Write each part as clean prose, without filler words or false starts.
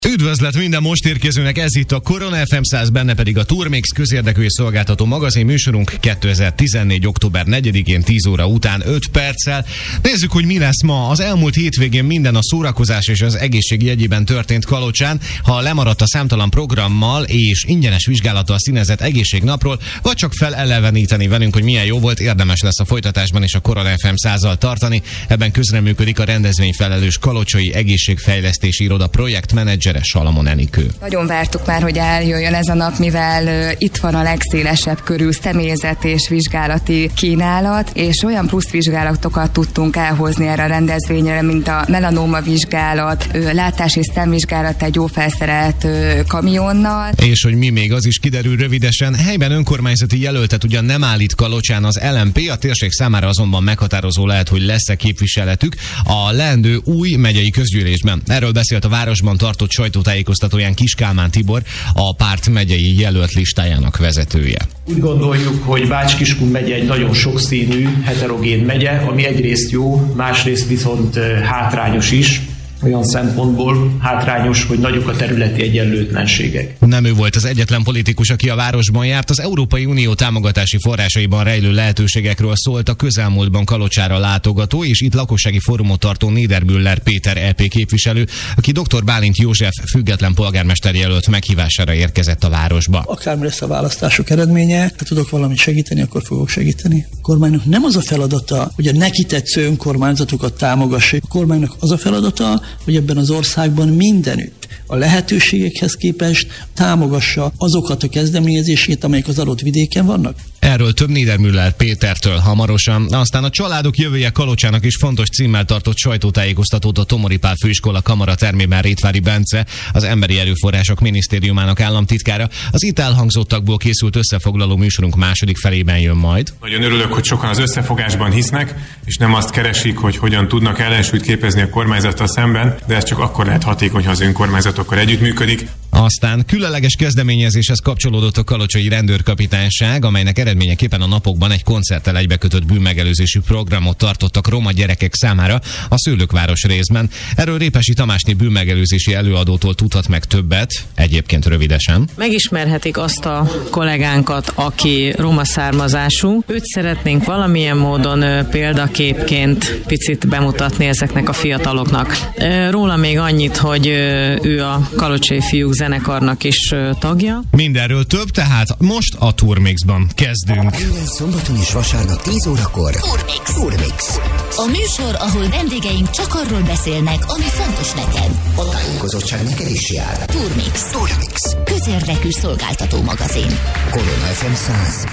Üdvözlet minden most érkezőnek, ez itt a Korona FM 100, benne pedig a Turmix közérdekű és szolgáltató magazin műsorunk 2014. október 4-én 10 óra után 5 perccel. Nézzük, hogy mi lesz ma. Az elmúlt hétvégén minden a szórakozás és az egészség jegyében történt Kalocsán. Ha lemaradt a számtalan programmal és ingyenes vizsgálattal színezett egészségnapról, vagy csak feleleveníteni velünk, hogy milyen jó volt, érdemes lesz a folytatásban és a Korona FM 100-zal tartani. Ebben közreműködik a rendezvényfelelős kalocsai egészségfejlesztési iroda projektmenedzser Salamon Enikő. Nagyon vártuk már, hogy eljöjjön ez a nap, mivel itt van a legszélesebb körű személyzet és vizsgálati kínálat, és olyan plusz vizsgálatokat tudtunk elhozni erre a rendezvényre, mint a melanóma vizsgálat, látás és szemvizsgálat egy jó felszerelt kamionnal. És hogy mi még, az is kiderül rövidesen. Helyben önkormányzati jelöltet ugyan nem állít Kalocsán az LMP, a térség számára azonban meghatározó lehet, hogy lesz-e képviseletük a leendő új megyei közgyűlésben. Erről beszélt a városban tartott sajtótájékoztatóján Kis Kálmán Tibor, a párt megyei jelölt listájának vezetője. Úgy gondoljuk, hogy Bács-Kiskun megye egy nagyon sokszínű, heterogén megye, ami egyrészt jó, másrészt viszont hátrányos is. Olyan szempontból hátrányos, hogy nagyok a területi egyenlőtlenségek. Nem ő volt az egyetlen politikus, aki a városban járt. Az Európai Unió támogatási forrásaiban rejlő lehetőségekről szólt a közelmúltban Kalocsára látogató, és itt lakossági fórumot tartó Niedermüller Péter EP képviselő, aki dr. Bálint József független polgármester jelölt meghívására érkezett a városba. Akármi lesz a választások eredménye, ha tudok valamit segíteni, akkor fogok segíteni. A kormánynak nem az a feladata, hogy a neki tetsző önkormányzatokat támogassa. A kormánynak az a feladata, hogy ebben az országban mindenütt a lehetőségekhez képest támogassa azokat a kezdeményezését, amelyek az adott vidéken vannak. Erről több Niedermüller Pétertől hamarosan. Aztán a családok jövője Kalocsának is fontos címmel tartott sajtótájékoztatót a Tomori Pál Főiskola kamara termében Rétvári Bence, az Emberi Erőforrások Minisztériumának államtitkára. Az itt elhangzottakból készült összefoglaló műsorunk második felében jön majd. Nagyon örülök, hogy sokan az összefogásban hisznek, és nem azt keresik, hogy hogyan tudnak ellensúlyt képezni a kormányzattal szemben, de ez csak akkor lehet hatékony, ha az önkormányzatokkal együttműködik. Aztán különleges kezdeményezéshez kapcsolódott a kalocsai rendőrkapitányság, amelynek eredményeképpen a napokban egy koncerttel egybekötött bűnmegelőzési programot tartottak roma gyerekek számára a Szőlőkváros részben. Erről Répesi Tamásné bűnmegelőzési előadótól tudhat meg többet, egyébként rövidesen. Megismerhetik azt a kollégánkat, aki roma származású. Őt szeretnénk valamilyen módon példaképként picit bemutatni ezeknek a fiataloknak. Róla még annyit, hogy ő a Kalocsai Fiúk zenekarnak is tagja. Mindenről több, tehát most a Turmixban kezdünk. Minden szombaton és vasárnap 10 órakor Turmix. A műsor, ahol vendégeink csak arról beszélnek, ami fontos neked. A tájékozottság neked is jár. Turmix. Közérdekű szolgáltató magazin. Korona FM 100.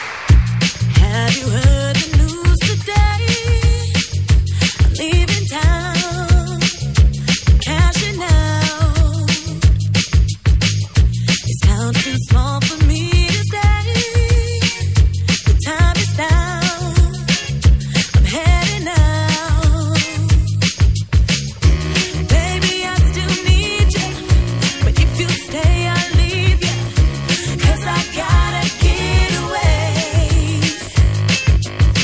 Have you heard the news today? Leaving town, cashing out. It's town too small for me to stay. The time is down. I'm heading out. Baby, I still need you, but if you stay, I'll leave you. 'Cause I gotta get away.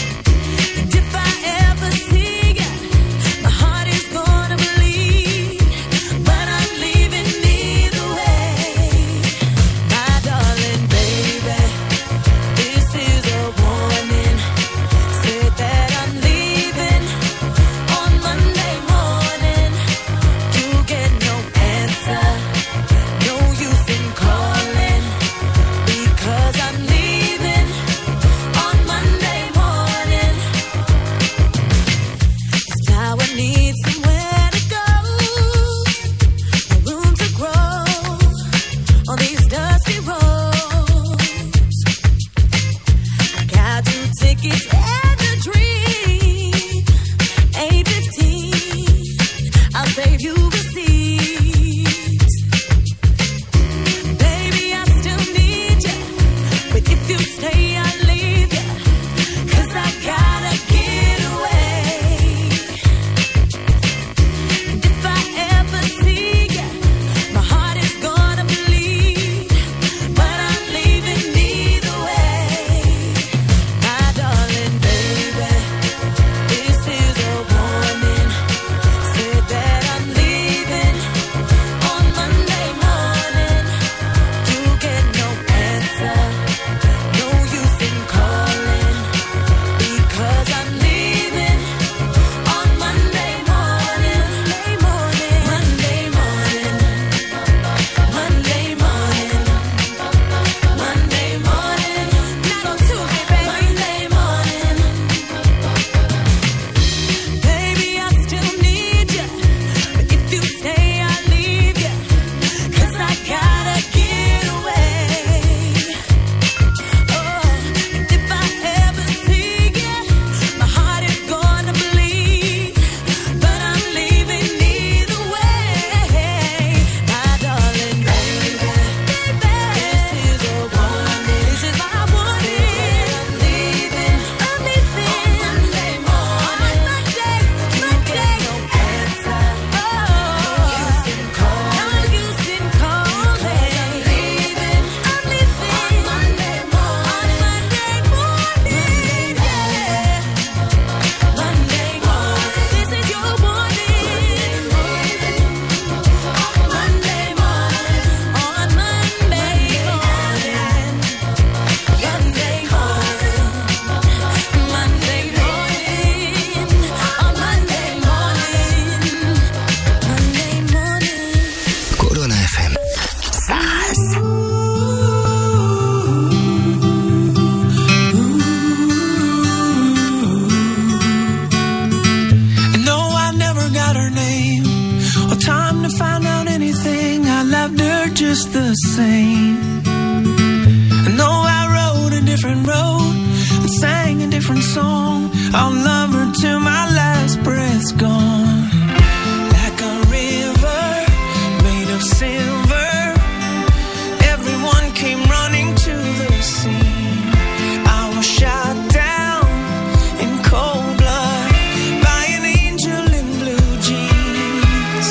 loved her just the same. I know I rode a different road and sang a different song. I'll love her till my last breath's gone. Like a river made of silver, everyone came running to the scene. I was shot down in cold blood by an angel in blue jeans.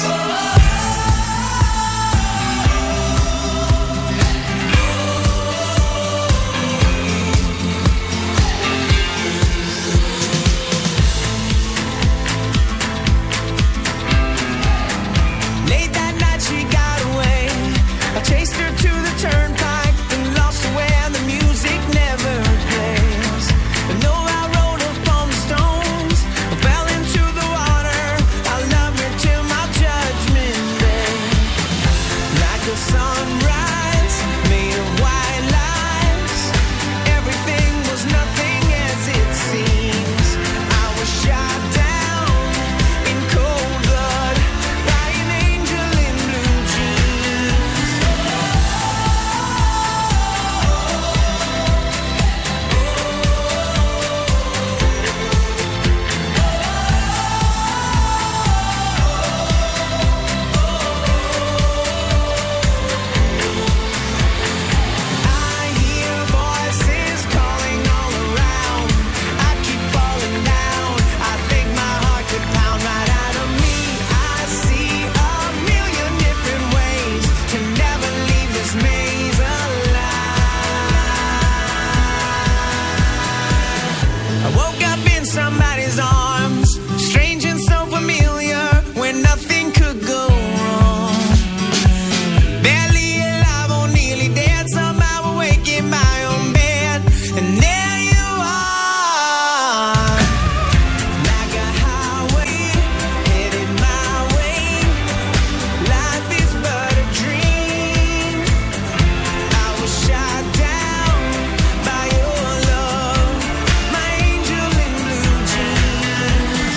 Late that night she got away. I chased her to the turnpike and lost her where the music never plays. I know I rode upon the stones, I fell into the water. I love her till my judgment day. Like a sunrise made of white lines, everything was nothing as it seems. I was shot down in cold blood by an angel in blue jeans. I hear voices calling all around. I keep falling down. I think my heart could pound right out of me. I see a million different ways to never leave this maze alive. I woke up in somebody's arms, strange and so familiar, where nothing could go wrong. Barely alive or nearly dead, somehow awake in my own bed, and there you are. Like a highway headed my way. Life is but a dream. I was shot down by your love, my angel in blue jeans.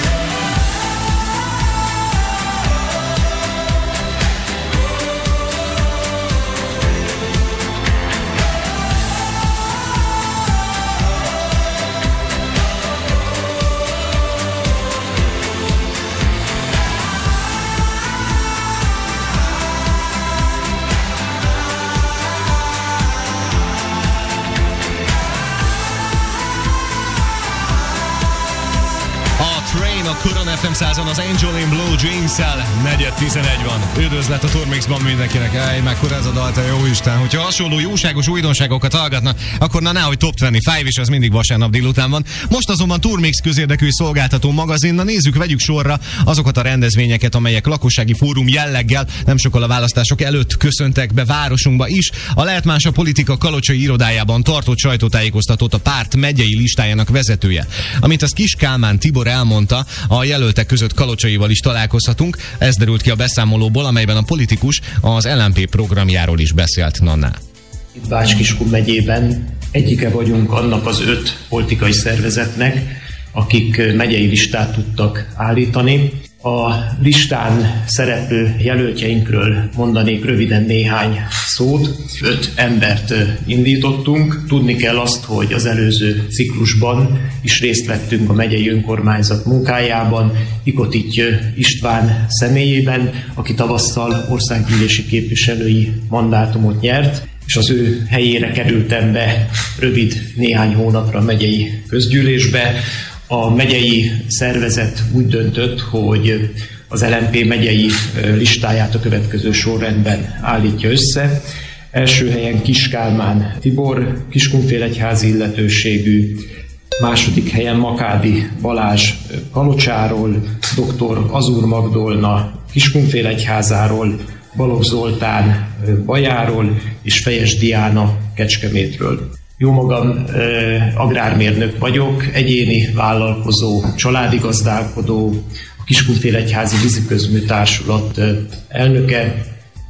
A Train a Korona FM 100-on az Angel in Blue Jeans-szel, 4:11 van. Üdvözlet a Turmixban mindenkinek. Ej, mekkora ez a dal, te jó Isten. Hogyha hasonló jóságos újdonságokat hallgatna, akkor na nehogy Top 25, és az mindig vasárnap délután van. Most azonban Turmix közérdekű szolgáltató magazin. Na nézzük, vegyük sorra azokat a rendezvényeket, amelyek lakossági fórum jelleggel nem sokkal a választások előtt köszöntek be városunkba is. A Lehet Más a Politika kalocsai irodájában tartott sajtótájékoztatót a párt megyei listájának vezetője. Amint az Kis Kálmán Tibor elmondta, a jelöltek között kalocsaival is találkozhatunk. Ez derült ki a beszámolóból, amelyben a politikus az LMP programjáról is beszélt. Nanná. Itt Bács-Kiskun megyében egyike vagyunk annak az 5 politikai szervezetnek, akik megyei listát tudtak állítani. A listán szereplő jelöltjeinkről mondanék röviden néhány szót. 5 embert indítottunk. Tudni kell azt, hogy az előző ciklusban is részt vettünk a megyei önkormányzat munkájában, Ikotics István személyében, aki tavasszal országgyűlési képviselői mandátumot nyert, és az ő helyére kerültem be rövid néhány hónapra a megyei közgyűlésbe. A megyei szervezet úgy döntött, hogy az LMP megyei listáját a következő sorrendben állítja össze. Első helyen Kis Kálmán Tibor, Kiskunfélegyházi illetőségű, második helyen Makádi Balázs Kalocsáról, dr. Azur Magdolna Kiskunfélegyházáról, Balogh Zoltán Bajáról és Fejes Diana Kecskemétről. Jómagam agrármérnök vagyok, egyéni vállalkozó, családi gazdálkodó, a Kiskunfélegyházi Víziközmű Társulat elnöke.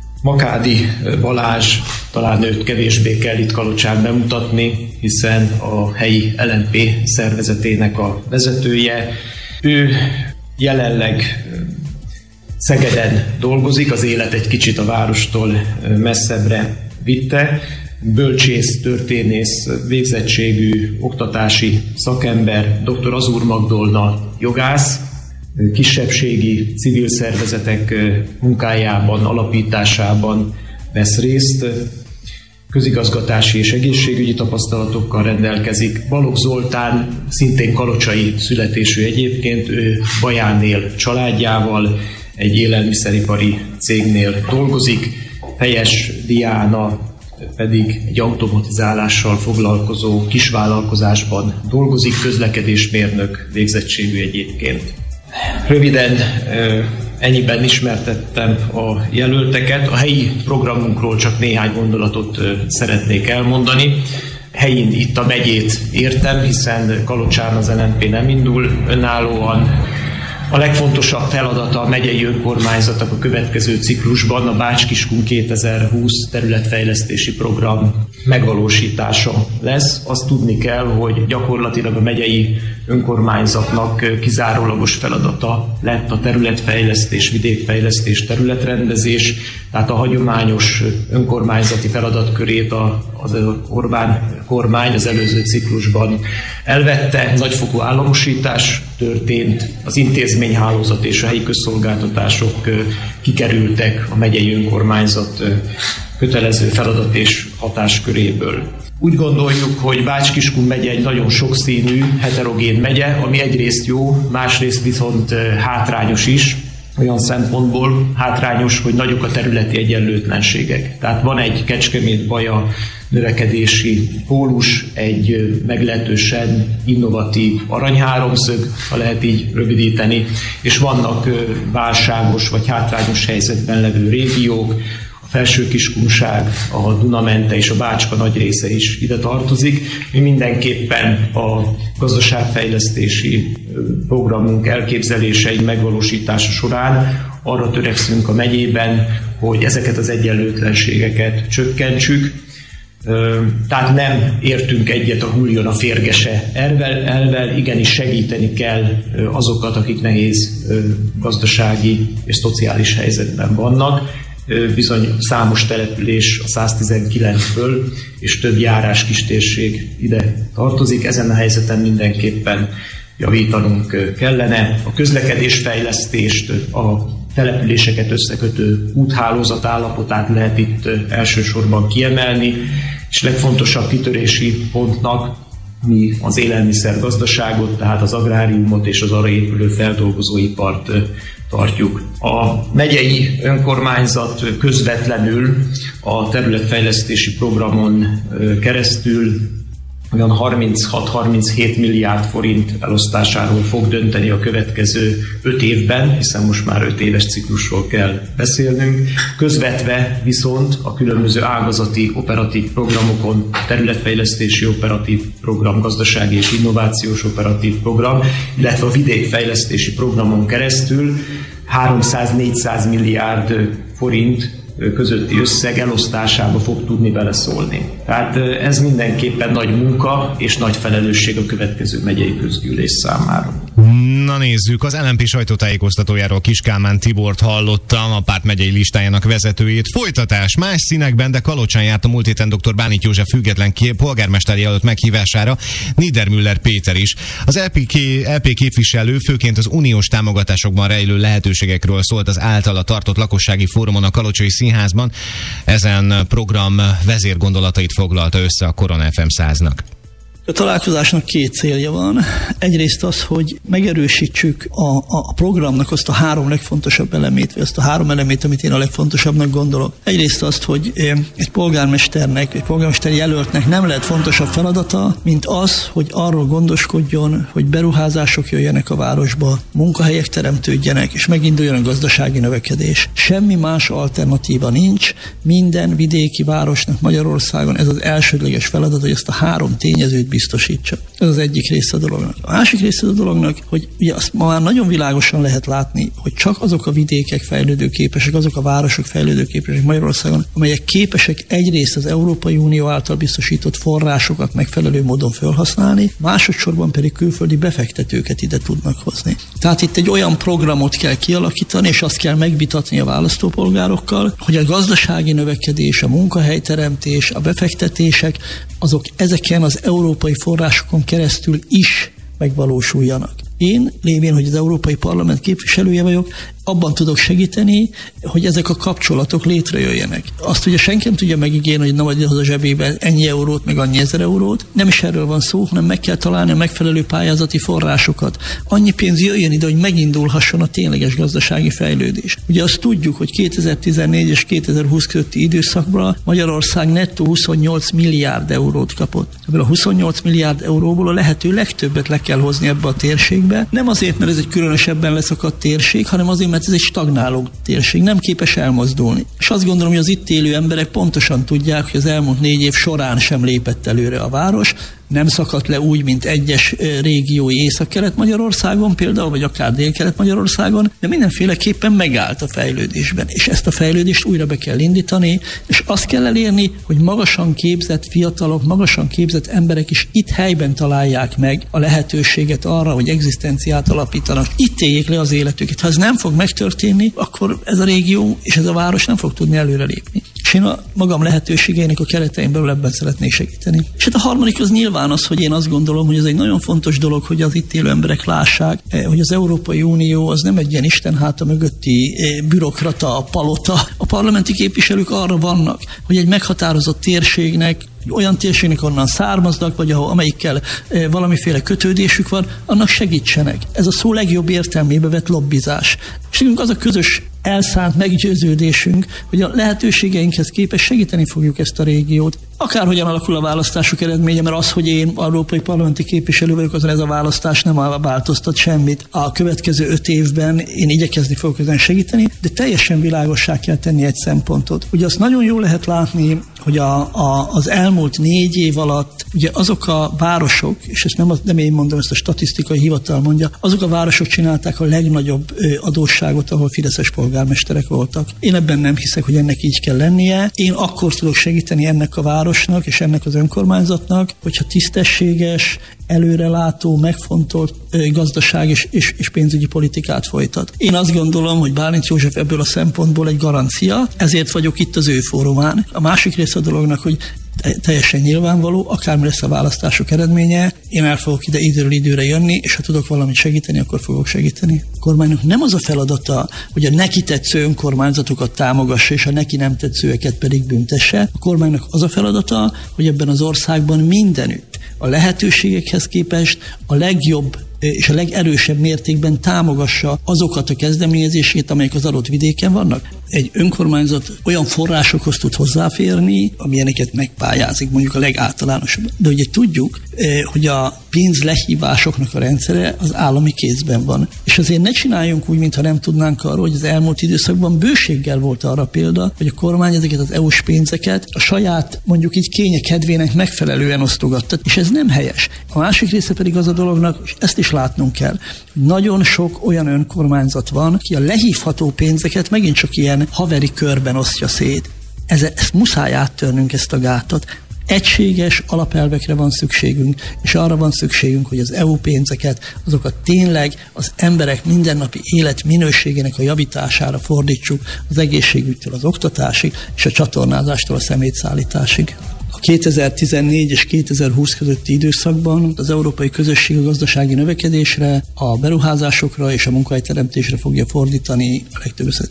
Makádi Balázs, talán őt kevésbé kell itt Kalocsán bemutatni, hiszen a helyi LMP szervezetének a vezetője. Ő jelenleg Szegeden dolgozik, az élet egy kicsit a várostól messzebbre vitte. Bölcsész, történész, végzettségű oktatási szakember, dr. Azúr Magdolna jogász, kisebbségi civil szervezetek munkájában, alapításában vesz részt, közigazgatási és egészségügyi tapasztalatokkal rendelkezik. Balogh Zoltán szintén kalocsai születésű egyébként, ő Bajánnél családjával egy élelmiszeripari cégnél dolgozik, Fejes Diana pedig egy automatizálással foglalkozó kisvállalkozásban dolgozik, közlekedésmérnök végzettségű egyébként. Röviden ennyiben ismertettem a jelölteket. A helyi programunkról csak néhány gondolatot szeretnék elmondani. Helyén itt a megyét értem, hiszen Kalocsán az LNP nem indul önállóan. A legfontosabb feladata a megyei önkormányzatnak a következő ciklusban a Bács-Kiskun 2020 területfejlesztési program megvalósítása lesz. Azt tudni kell, hogy gyakorlatilag a megyei önkormányzatnak kizárólagos feladata lett a területfejlesztés, vidékfejlesztés, területrendezés, tehát a hagyományos önkormányzati feladatkörét az Orbán kormány az előző ciklusban elvette, nagyfokú államosítás történt, az intézményhálózat és a helyi közszolgáltatások kikerültek a megyei önkormányzat kötelező feladat és hatásköréből. Úgy gondoljuk, hogy Bács-Kiskun megye egy nagyon sokszínű, heterogén megye, ami egyrészt jó, másrészt viszont hátrányos is, olyan szempontból hátrányos, hogy nagyok a területi egyenlőtlenségek. Tehát van egy Kecskemét-Baja növekedési pólus, egy meglehetősen innovatív aranyháromszög, ha lehet így rövidíteni, és vannak válságos vagy hátrányos helyzetben levő régiók, a Felső-Kiskunság, a Dunamente és a Bácska nagy része is ide tartozik. Mi mindenképpen a gazdaságfejlesztési programunk elképzelései megvalósítása során arra törekszünk a megyében, hogy ezeket az egyenlőtlenségeket csökkentsük. Tehát nem értünk egyet a hulljon a férgese elvvel, igenis segíteni kell azokat, akik nehéz gazdasági és szociális helyzetben vannak. Bizony számos település a 119-ből és több járás kistérség ide tartozik. Ezen a helyzeten mindenképpen javítanunk kellene. A közlekedésfejlesztést, a településeket összekötő úthálózat állapotát lehet itt elsősorban kiemelni, és legfontosabb kitörési pontnak mi az élelmiszergazdaságot, tehát az agráriumot és az arra épülő feldolgozóipart tartjuk. A megyei önkormányzat közvetlenül a területfejlesztési programon keresztül olyan 36-37 milliárd forint elosztásáról fog dönteni a következő 5 évben, hiszen most már 5 éves ciklusról kell beszélnünk. Közvetve viszont a különböző ágazati operatív programokon, területfejlesztési operatív program, gazdasági és innovációs operatív program, illetve a vidékfejlesztési programon keresztül 300-400 milliárd forint közötti összeg elosztásába fog tudni beleszólni. Tehát ez mindenképpen nagy munka és nagy felelősség a következő megyei közgyűlés számára. Na nézzük, az LNP sajtótájékoztatójáról Kis Kálmán Tibort hallottam, a párt megyei listájának vezetőjét. Folytatás más színekben, de Kalocsán járt a múlt héten dr. Bánit József független polgármester jelölt meghívására Niedermüller Péter is. Az LP képviselő főként az uniós támogatásokban rejlő lehetőségekről szólt az általa tartott lakossági fórumon a Kalocsai Színházban. Ezen program vezérgondolatait foglalta össze a Korona FM 100-nak. A találkozásnak 2 célja van. Egyrészt az, hogy megerősítsük a programnak azt a 3 legfontosabb elemét, vagy azt a 3 elemét, amit én a legfontosabbnak gondolok. Egyrészt azt, hogy egy polgármesternek, egy polgármester jelöltnek nem lehet fontosabb feladata, mint az, hogy arról gondoskodjon, hogy beruházások jöjjenek a városba, munkahelyek teremtődjenek, és meginduljon a gazdasági növekedés. Semmi más alternatíva nincs. Minden vidéki városnak Magyarországon ez az elsődleges feladat, hogy ezt a 3 tényezőt biztosítsa. Ez az egyik része a dolognak. A másik része a dolognak, hogy ugye azt ma már nagyon világosan lehet látni, hogy csak azok a vidékek fejlődőképesek, azok a városok fejlődőképesek Magyarországon, amelyek képesek egyrészt az Európai Unió által biztosított forrásokat megfelelő módon felhasználni, másodszorban pedig külföldi befektetőket ide tudnak hozni. Tehát itt egy olyan programot kell kialakítani, és azt kell megvitatni a választópolgárokkal, hogy a gazdasági növekedés, a munkahelyteremtés, a befektetések, azok ezeken az európai forrásokon keresztül is megvalósuljanak. Én, lévén, hogy az Európai Parlament képviselője vagyok, abban tudok segíteni, hogy ezek a kapcsolatok létrejöjjenek. Azt ugye senki nem tudja megígérni, hogy nem adja hozzá a zsebébe ennyi eurót, meg annyi ezer eurót. Nem is erről van szó, hanem meg kell találni a megfelelő pályázati forrásokat. Annyi pénz jöjjön ide, hogy megindulhasson a tényleges gazdasági fejlődés. Ugye azt tudjuk, hogy 2014 és 2020 közötti időszakban Magyarország nettó 28 milliárd eurót kapott. Ebből a 28 milliárd euróból a lehető legtöbbet le kell hozni ebbe a térségbe. Nem azért, mert ez egy különösebben leszakadt térség, hanem azért, mert ez egy stagnáló térség, nem képes elmozdulni. És azt gondolom, hogy az itt élő emberek pontosan tudják, hogy az elmúlt 4 év során sem lépett előre a város, nem szakadt le úgy, mint egyes régiói Észak-Kelet-Magyarországon például, vagy akár Dél-Kelet-Magyarországon, de mindenféleképpen megállt a fejlődésben. És ezt a fejlődést újra be kell indítani, és azt kell elérni, hogy magasan képzett fiatalok, magasan képzett emberek is itt helyben találják meg a lehetőséget arra, hogy egzisztenciát alapítanak. Itt éljék le az életüket. Ha ez nem fog megtörténni, akkor ez a régió és ez a város nem fog tudni előrelépni. És én a magam lehetőségeinek a keretein belül ebben szeretnék segíteni. És hát a harmadik az nyilván az, hogy én azt gondolom, hogy ez egy nagyon fontos dolog, hogy az itt élő emberek lássák, hogy az Európai Unió az nem egy ilyen Isten háta mögötti bürokrata, palota. A parlamenti képviselők arra vannak, hogy egy meghatározott térségnek, olyan térségnek, onnan származnak, vagy amelyikkel valamiféle kötődésük van, annak segítsenek. Ez a szó legjobb értelmébe vett lobbizás. És nekünk az a közös elszánt meggyőződésünk, hogy a lehetőségeinkhez képest segíteni fogjuk ezt a régiót. Akárhogyan alakul a választások eredménye, mert az, hogy én európai parlamenti képviselő vagyok, azon ez a választás nem változtat semmit. A következő 5 évben én igyekezni fogok ezen segíteni, de teljesen világossá kell tenni egy szempontot. Ugye azt nagyon jól lehet látni, hogy az elmúlt 4 év alatt ugye azok a városok, és ezt nem én mondom, ezt a statisztikai hivatal mondja, azok a városok csinálták a legnagyobb adósságot, ahol fideszes polgármesterek voltak. Én ebben nem hiszek, hogy ennek így kell lennie. Én akkor tudok segíteni ennek a városnak és ennek az önkormányzatnak, hogyha tisztességes, előrelátó, megfontolt gazdaság és pénzügyi politikát folytat. Én azt gondolom, hogy Bálint József ebből a szempontból egy garancia, ezért vagyok itt az ő fórumán. A másik része a dolognak, hogy teljesen nyilvánvaló, akármi lesz a választások eredménye, én el fogok ide időről időre jönni, és ha tudok valamit segíteni, akkor fogok segíteni. A kormánynak nem az a feladata, hogy a neki tetsző önkormányzatokat támogassa, és a neki nem tetszőeket pedig büntesse. A kormánynak az a feladata, hogy ebben az országban mindenütt a lehetőségekhez képest a legjobb és a legerősebb mértékben támogassa azokat a kezdeményezését, amelyek az adott vidéken vannak. Egy önkormányzat olyan forrásokhoz tud hozzáférni, amilyeneket megpályázik, mondjuk a legáltalánosabb. De ugye tudjuk, hogy a pénz lehívásoknak a rendszere az állami kézben van. És azért ne csináljunk úgy, mintha nem tudnánk arról, hogy az elmúlt időszakban bőséggel volt arra példa, hogy a kormány ezeket az EU-s pénzeket a saját, mondjuk így kényekedvének megfelelően osztogatta. És ez nem helyes. A másik része pedig az a dolognak, és ezt is látnunk kell, hogy nagyon sok olyan önkormányzat van, ki a lehívható pénzeket megint csak ilyen haveri körben osztja szét. Ezt muszáj áttörnünk, ezt a gátat. Egységes alapelvekre van szükségünk, és arra van szükségünk, hogy az EU pénzeket, azokat tényleg az emberek mindennapi élet minőségének a javítására fordítsuk, az egészségügytől az oktatásig, és a csatornázástól a szemétszállításig. A 2014 és 2020 közötti időszakban az európai közösség a gazdasági növekedésre, a beruházásokra és a munkahelyteremtésre fogja fordítani a legtöbb összeget.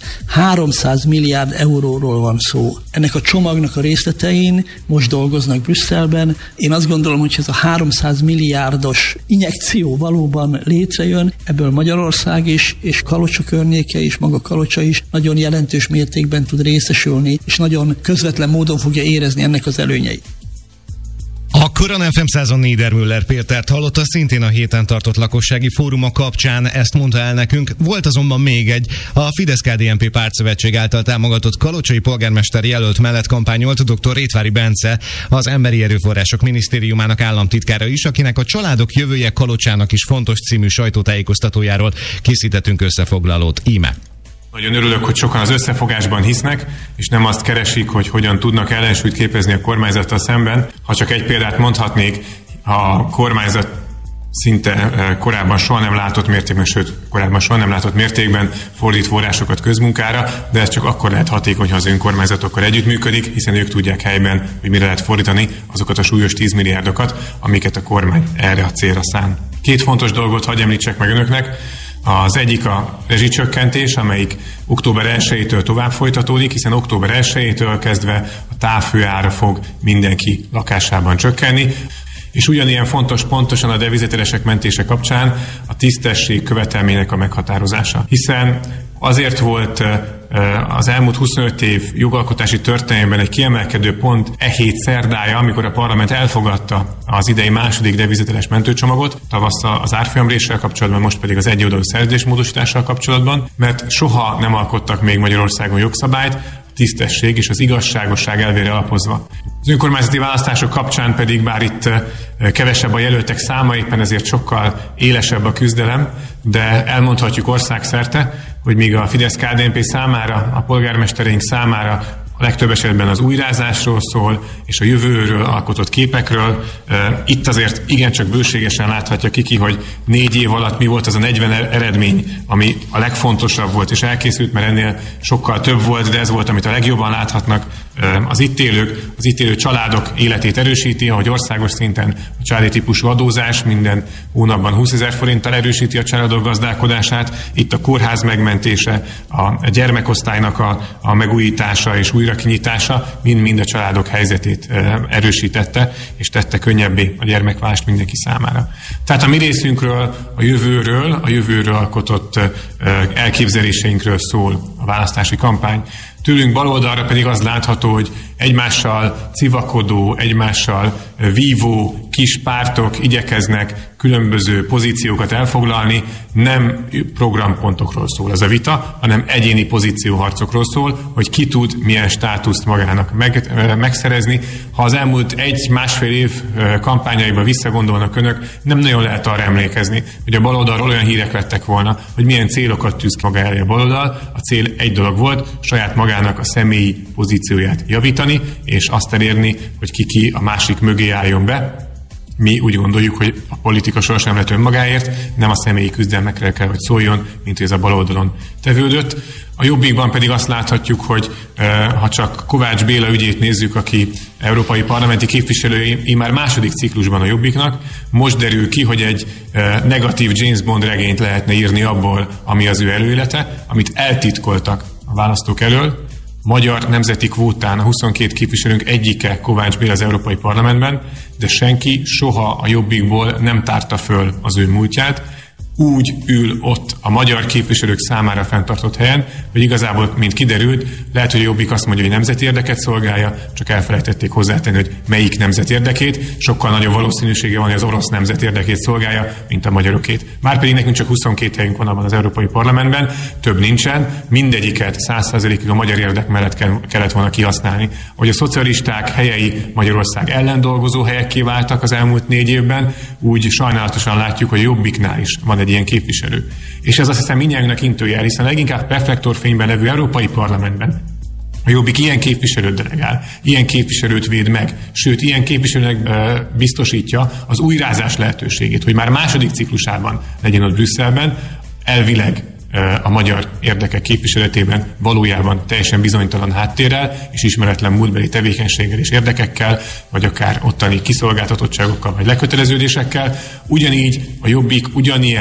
300 milliárd euróról van szó. Ennek a csomagnak a részletein most dolgoznak Brüsszelben. Én azt gondolom, hogy ez a 300 milliárdos injekció valóban létrejön, ebből Magyarország is, és Kalocsa környéke is, maga Kalocsa is nagyon jelentős mértékben tud részesülni, és nagyon közvetlen módon fogja érezni ennek az előnyeit. Akkor Korona FM 100-on Niedermüller Pétert hallotta, szintén a héten tartott lakossági fóruma kapcsán ezt mondta el nekünk. Volt azonban még egy, a Fidesz-KDNP pártszövetség által támogatott kalocsai polgármester jelölt mellett kampányolt dr. Rétvári Bence, az Emberi Erőforrások Minisztériumának államtitkára is, akinek a Családok jövője Kalocsának is fontos című sajtótájékoztatójáról készítettünk összefoglalót. Íme. Nagyon örülök, hogy sokan az összefogásban hisznek, és nem azt keresik, hogy hogyan tudnak ellensúlyt képezni a kormányzattal szemben. Ha csak egy példát mondhatnék, a kormányzat szinte korábban soha nem látott mértékben, sőt, korábban soha nem látott mértékben fordít forrásokat közmunkára, de ez csak akkor lehet hatékony, ha az önkormányzatokkal együttműködik, hiszen ők tudják helyben, hogy mire lehet fordítani azokat a súlyos 10 milliárdokat, amiket a kormány erre a célra szán. Két fontos dolgot hadd említsek meg önöknek. Az egyik a rezsicsökkentés, amelyik október 1-től tovább folytatódik, hiszen október 1-től kezdve a távhőára fog mindenki lakásában csökkenni. És ugyanilyen fontos pontosan a devizateljesek mentése kapcsán a tisztesség követelménynek a meghatározása. Hiszen azért volt az elmúlt 25 év jogalkotási történelemben egy kiemelkedő pont hét szerdája, amikor a parlament elfogadta az idei második devizateles mentőcsomagot, tavasszal az árfolyamréssel kapcsolatban, most pedig az egyoldalú szerződésmódosítással kapcsolatban, mert soha nem alkottak még Magyarországon jogszabályt, tisztesség és az igazságosság elvére alapozva. Az önkormányzati választások kapcsán pedig, bár itt kevesebb a jelöltek száma, éppen ezért sokkal élesebb a küzdelem, de elmondhatjuk országszerte, hogy míg a Fidesz-KDNP számára, a polgármestereink számára a legtöbb esetben az újrázásról szól, és a jövőről alkotott képekről. Itt azért igencsak bőségesen láthatja ki, hogy 4 év alatt mi volt az a 40 eredmény, ami a legfontosabb volt, és elkészült, mert ennél sokkal több volt, de ez volt, amit a legjobban láthatnak az itt élők, az itt élő családok életét erősíti, ahogy országos szinten a családi típusú adózás minden hónapban 20 000 forinttal erősíti a családok gazdálkodását, itt a kórház megmentése, a gyermekosztálynak a megújítása és újrakinyitása mind a családok helyzetét erősítette, és tette könnyebbé a gyermekválást mindenki számára. Tehát a mi részünkről, a jövőről alkotott elképzeléseinkről szól a választási kampány. Tőlünk baloldalra pedig az látható, hogy egymással civakodó, egymással vívó kis pártok igyekeznek különböző pozíciókat elfoglalni, nem programpontokról szól ez a vita, hanem egyéni pozícióharcokról szól, hogy ki tud milyen státuszt magának megszerezni. Ha az elmúlt 1-1,5 év kampányaiba visszagondolnak önök, nem nagyon lehet arra emlékezni, hogy a baloldalról olyan hírek lettek volna, hogy milyen célokat tűz maga elé a baloldal. A cél egy dolog volt, saját magának a személyi pozícióját javítani, és azt elérni, hogy ki a másik mögé álljon be. Mi úgy gondoljuk, hogy a politika sohasem lett önmagáért, nem a személyi küzdelmekre kell, hogy szóljon, mint hogy ez a baloldalon tevődött. A Jobbikban pedig azt láthatjuk, hogy ha csak Kovács Béla ügyét nézzük, aki európai parlamenti képviselő, már második ciklusban a Jobbiknak, most derül ki, hogy egy negatív James Bond regényt lehetne írni abból, ami az ő előélete, amit eltitkoltak a választók elől. Magyar nemzeti kvótán a 22 képviselőnk egyike Kovács Béla az Európai Parlamentben, de senki soha a Jobbikból nem tárta föl az ő múltját. Úgy ül ott a magyar képviselők számára fenntartott helyen, hogy igazából, mint kiderült, lehet, hogy a Jobbik azt mondja, hogy nemzeti érdeket szolgálja, csak elfelejtették hozzátenni, hogy melyik nemzet érdekét. Sokkal nagyobb valószínűsége van, hogy az orosz nemzet érdekét szolgálja, mint a magyarokét. Márpedig nekünk csak 22 helyünk van abban az Európai Parlamentben, több nincsen, mindegyiket 100%-ig a magyar érdek mellett kellett volna kihasználni. Hogy a szocialisták helyei Magyarország ellen dolgozó helyekké váltak az elmúlt 4 évben, úgy sajnálatosan látjuk, hogy a Jobbiknál is van egy ilyen képviselő. És ez azt hiszem mindnyájunknak intőjel, hiszen leginkább reflektorfényben levő Európai Parlamentben a Jobbik ilyen képviselőt delegál, ilyen képviselőt véd meg, sőt, ilyen képviselőnek biztosítja az újrázás lehetőségét, hogy már második ciklusában legyen ott Brüsszelben, elvileg a magyar érdekek képviseletében valójában teljesen bizonytalan háttérrel és ismeretlen múltbeli tevékenységgel és érdekekkel, vagy akár ottani kiszolgáltatottságokkal vagy leköteleződésekkel. Ugyanígy a Jobbik ugyanilyen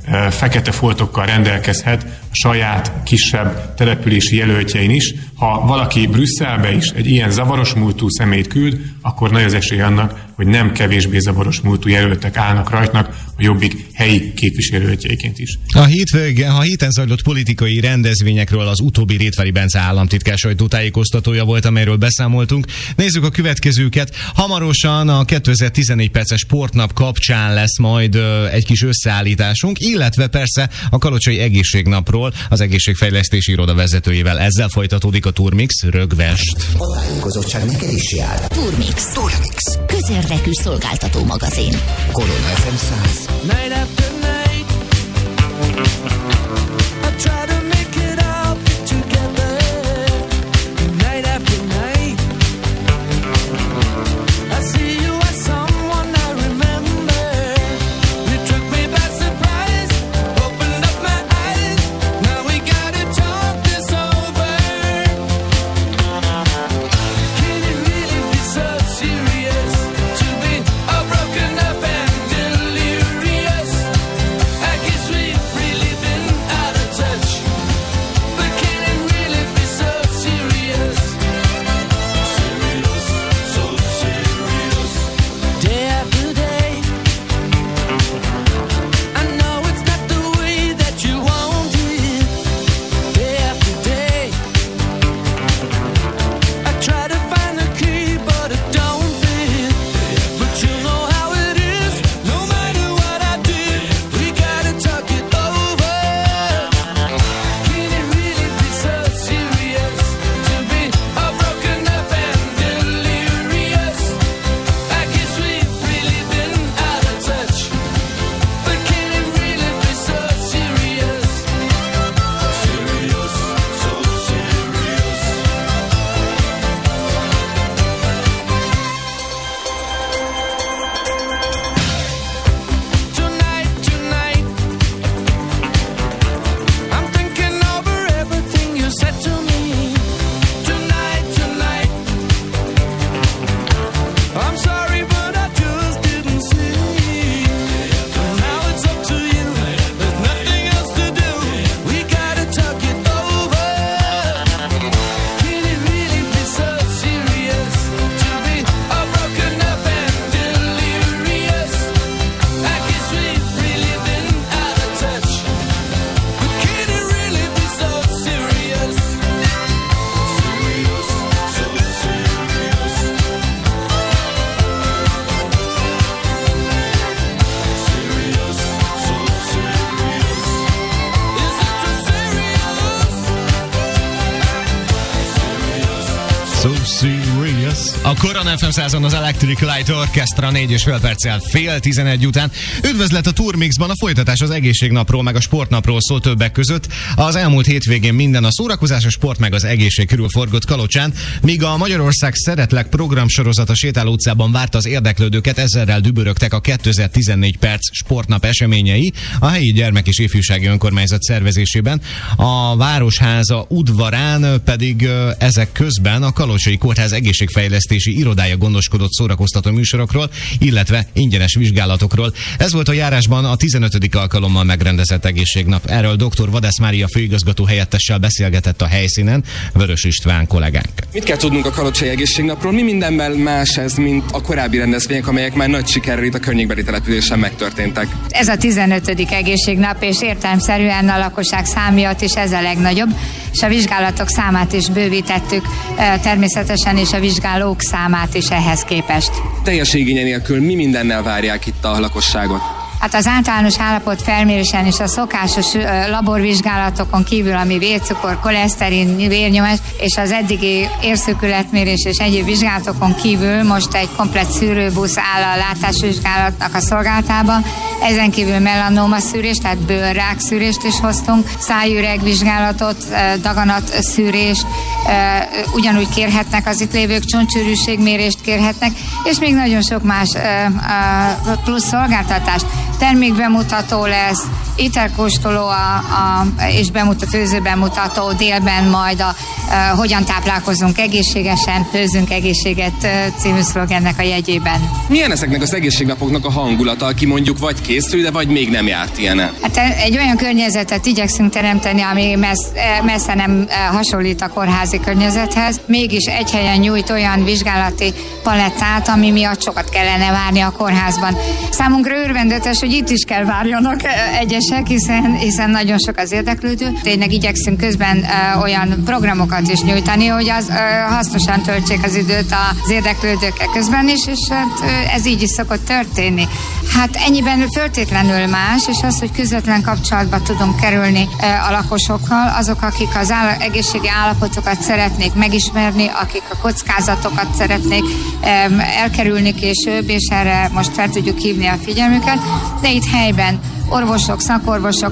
fekete foltokkal rendelkezhet a saját kisebb települési jelöltjein is. Ha valaki Brüsszelbe is egy ilyen zavaros múltú személyt küld, akkor nagy az esély annak, hogy nem kevésbé zavaros múltú jelöltek állnak rajtnak a Jobbik helyi képviselőjelöltjeiként is. A héten zajlott politikai rendezvényekről az utóbbi Rétvári Bence államtitkár sajtótájékoztatója volt, amelyről beszámoltunk. Nézzük a következőket. Hamarosan a 2014 perces sportnap kapcsán lesz majd egy kis összeállításunk, illetve persze a Kalocsai Egészségnapról az Egészségfejlesztési Iroda vezetőjével. Ezzel folytatódik a Turmix Rögvest. A tájékozottság neked is jár. Turmix. Közérdekű szolgáltató magazin. Korona FM 100. Night after night, I try to make it all fit together. Night after night, I see you as someone I remember. You took me by surprise, opened up my eyes. Now we gotta talk this over. Can it really be so serious to be all broken up and delirious? I guess we've really been out of touch. But can it really be so serious? Serious, so serious. Day after day, I know it's not the way that you want it. Day after day, I try to find the key, but it don't fit. But you know how it is, no matter what I did, we gotta talk it over. Can it really be so serious to be all broken up and delirious? I guess we've really been out of touch. But can it really be so serious? Serious, so serious. Tonight, I'm thinking over everything you said to me. Tonight, I'm sorry, but I just didn't see. Now it's up to you. There's nothing else to do. We gotta talk it over. Can it really be so serious to be all broken up and delirious? I guess we've really been out of touch. But can it really be so serious? Serious, so serious. Serious, so serious. Is it too serious? So serious. A Korona FM 100-on az Electric Light Orchestra 4,5 perccel 10:11 után. Üdvözlet a Turmixban, a folytatás az egészségnapról meg a sportnapról szól többek között. Az elmúlt hétvégén minden a szórakozás, a sport meg az egészség körül forgott Kalocsán, míg a Magyarország Szeretlek programsorozata Sétáló utcában várta az érdeklődőket, ezerrel dübörögtek a 2014 perc sportnap eseményei a helyi gyermek- és ifjúsági önkormányzat szervezésében. A Városháza udvarán pedig ezek közben a Kalocsai Kórház egészségfejlesztési irodája gondoskodott szórakoztató műsorokról, illetve ingyenes vizsgálatokról. Ez volt a járásban a 15. alkalommal megrendezett egészségnap. Erről dr. Vadász Mária főigazgató helyettessel beszélgetett a helyszínen Vörös István kollégánk. Mit kell tudnunk a Kalocsai Egészségnapról? Mi mindenben más ez, mint a korábbi rendezvények, amelyek már nagy sikerrel itt a környékbeli településen megtörténtek? Ez a 15. egészségnap, és értelemszerűen a lakosság szám miatt is ez a legnagyobb, és a vizsgálatok számát is bővítettük, természetesen, és a vizsgálók számát is ehhez képest. Teljes igénye nélkül mi mindennel várják itt a lakosságot? Hát az általános állapot felmérésen és a szokásos laborvizsgálatokon kívül, ami vércukor, koleszterin, vérnyomás, és az eddigi érszűkületmérés és egyéb vizsgálatokon kívül most egy komplett szűrőbusz áll a látásvizsgálatnak a szolgálatában. Ezen kívül melanóma szűrést, tehát bőrrák szűrést is hoztunk, szájüreg vizsgálatot, daganat szűrést, ugyanúgy kérhetnek az itt lévők, csontsűrűségmérést kérhetnek, és még nagyon sok más plusz szolgáltatást. termékbemutató lesz, ételkóstoló és főző bemutató, délben majd hogyan táplálkozunk egészségesen, főzünk egészséget című szlogennek a jegyében. Milyen ezeknek az egészségnapoknak a hangulata, aki mondjuk vagy készül, de vagy még nem járt ilyenen? Hát egy olyan környezetet igyekszünk teremteni, ami messze nem hasonlít a kórházi környezethez, mégis egy helyen nyújt olyan vizsgálati palettát, ami miatt sokat kellene várni a kórházban. Számunkra örvendetes, hogy itt is kell várjanak egyesek, hiszen nagyon sok az érdeklődő. Tényleg igyekszünk közben olyan programokat is nyújtani, hogy az hasznosan töltsék az időt az érdeklődőkkel közben is, és hát ez így is szokott történni. Hát ennyiben föltétlenül más, és az, hogy közvetlen kapcsolatba tudunk kerülni a lakosokkal, azok, akik az egészségi állapotokat szeretnék megismerni, akik a kockázatokat szeretnék elkerülni később, és erre most fel tudjuk hívni a figyelmüket, de itt helyben orvosok, szakorvosok,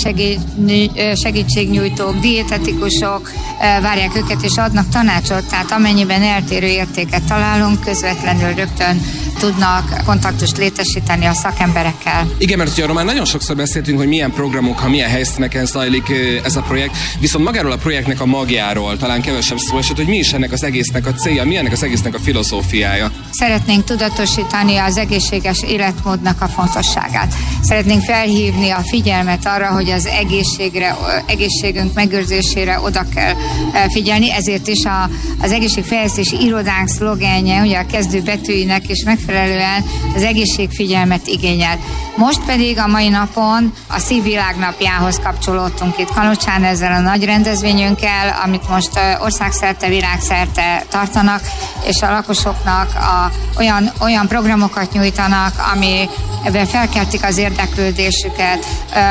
segítségnyújtók, dietetikusok várják őket és adnak tanácsot, tehát amennyiben eltérő értéket találunk, közvetlenül rögtön tudnak kontaktust létesíteni a szakemberekkel. Igen, mert ugye arról már nagyon sokszor beszéltünk, hogy milyen programok, milyen helyszíneken zajlik ez a projekt, viszont magáról a projektnek a magjáról talán kevesebb szó esett, hogy mi is ennek az egésznek a célja, mi ennek az egésznek a filozófiája. Szeretnénk tudatosítani az egészséges életmódnak a fontosságát. Szeretnénk felhívni a figyelmet arra, hogy az egészségünk megőrzésére oda kell figyelni, ezért is az egészségfejlesztési irodánk szlogenje, ugye a kezdő betűinek is megfelelően az egészségfigyelmet igényel. Most pedig a mai napon a Szívvilágnapjához kapcsolódtunk itt Kalocsán ezzel a nagy rendezvényünkkel, amit most országszerte, világszerte tartanak, és a lakosoknak olyan programokat nyújtanak, amiben felkeltik az érdeklődésüket,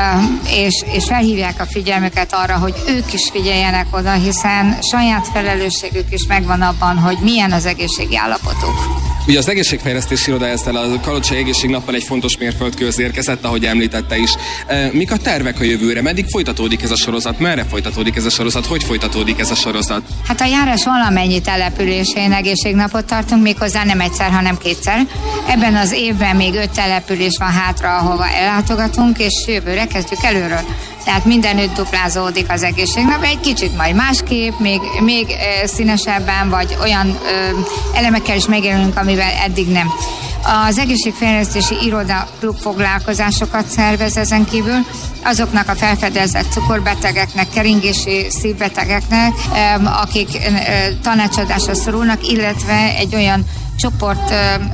és felhívják a figyelmüket arra, hogy ők is figyeljenek oda, hiszen saját felelősségük is megvan abban, hogy milyen az egészségi állapotuk. Ugye az egészségfejlesztési iroda ezzel a Kalocsai Egészségnappal egy fontos mérföldkőhöz érkezett, ahogy említette is. Mik a tervek a jövőre? Meddig folytatódik ez a sorozat? Merre folytatódik ez a sorozat? Hogy folytatódik ez a sorozat? Hát a járás valamennyi településén egészségnapot tartunk, méghozzá nem egyszer, hanem kétszer. Ebben az évben még 5 település van hátra, ahova ellátogatunk, és jövőre kezdjük előről. Tehát mindenütt duplázódik az egészségnap, egy kicsit majd másképp, még színesebben, vagy olyan elemekkel is megjelenünk, amivel eddig nem. Az egészségfejlesztési iroda klubfoglalkozásokat szervez ezen kívül, azoknak a felfedezett cukorbetegeknek, keringési szívbetegeknek, akik tanácsadásra szorulnak, illetve egy olyan csoport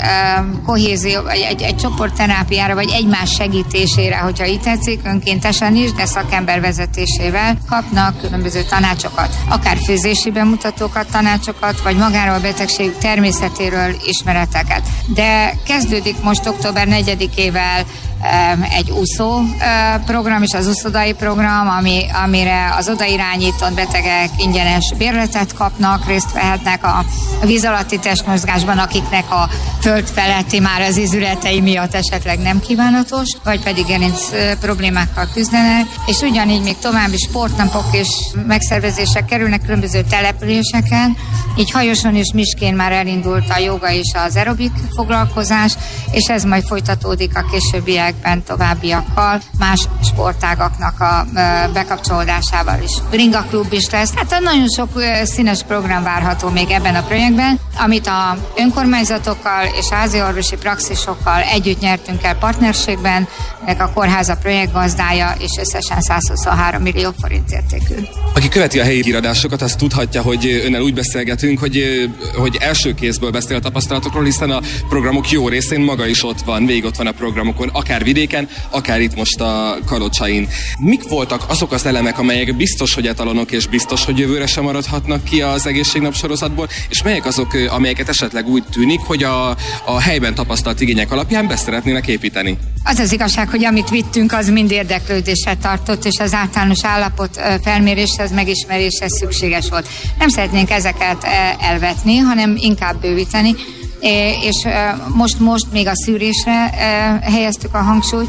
kohézió, vagy egy csoportterápiára, vagy egymás segítésére, hogyha így tetszik, önkéntesen is, de szakember vezetésével kapnak különböző tanácsokat, akár főzési bemutatókat, tanácsokat, vagy magáról a betegség természetéről ismereteket. De kezdődik most október 4-ével egy úszó program is, az úszodai program, amire az odairányított betegek ingyenes bérletet kapnak, részt vehetnek a víz alatti testmozgásban, akiknek a föld feletti már az ízületei miatt esetleg nem kívánatos, vagy pedig gerinc problémákkal küzdenek, és ugyanígy még további sportnapok és megszervezések kerülnek különböző településeken, így Hajoson és Miskén már elindult a joga és az aerobik foglalkozás, és ez majd folytatódik a későbbiekben továbbiakkal, más sportágaknak a bekapcsolódásával is. Bringa klub is lesz, hát nagyon sok színes program várható még ebben a projektben, amit a önkormányzatokkal és háziorvosi praxisokkal együtt nyertünk el partnerségben, ennek a kórháza projektgazdája, és összesen 123 millió forint értékű. Aki követi a helyi híradásokat, azt tudhatja, hogy önnel úgy beszélgetünk, hogy első kézből beszél a tapasztalatokról, hiszen a programok jó részén maga is ott van, végig ott van a programokon, akár vidéken, akár itt most a Kalocsain. Mik voltak azok az elemek, amelyek biztos, hogy etalonok, és biztos, hogy jövőre sem maradhatnak ki az egészségnap sorozatból, és melyek azok, amelyeket esetleg úgy tűnik, hogy a helyben tapasztalt igények alapján be szeretnének építeni? Az az igazság, hogy amit vittünk, az mind érdeklődésre tartott, és az általános állapot felméréshez, megismeréshez szükséges volt. Nem szeretnénk ezeket elvetni, hanem inkább bővíteni, és most még a szűrésre helyeztük a hangsúlyt.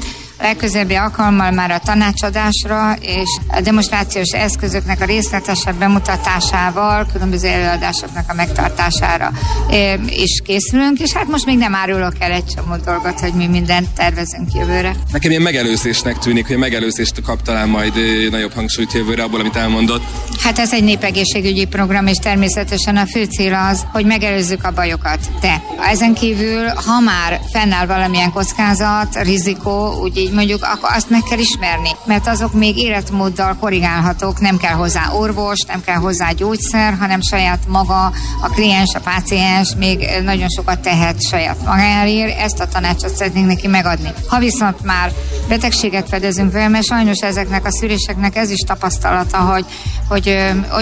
legközelebbi alkalommal már a tanácsadásra és a demonstrációs eszközöknek a részletesebb bemutatásával, különböző előadásoknak a megtartására is készülünk, és hát most még nem árulok el egy csomó dolgot, hogy mi mindent tervezünk jövőre. Nekem ilyen megelőzésnek tűnik, hogy megelőzést kap talán majd nagyobb hangsúlyt jövőre abból, amit elmondott. Hát ez egy népegészségügyi program, és természetesen a fő cél az, hogy megelőzzük a bajokat. De ezen kívül, ha már fennáll valamilyen kockázat, rizikó, úgy így mondjuk, akkor azt meg kell ismerni, mert azok még életmóddal korrigálhatók, nem kell hozzá orvos, nem kell hozzá gyógyszer, hanem saját maga, a kliens, a páciens még nagyon sokat tehet saját magáért, ezt a tanácsot szeretnénk neki megadni. Ha viszont már betegséget fedezünk fel, mert sajnos ezeknek a szüléseknek ez is tapasztalata, hogy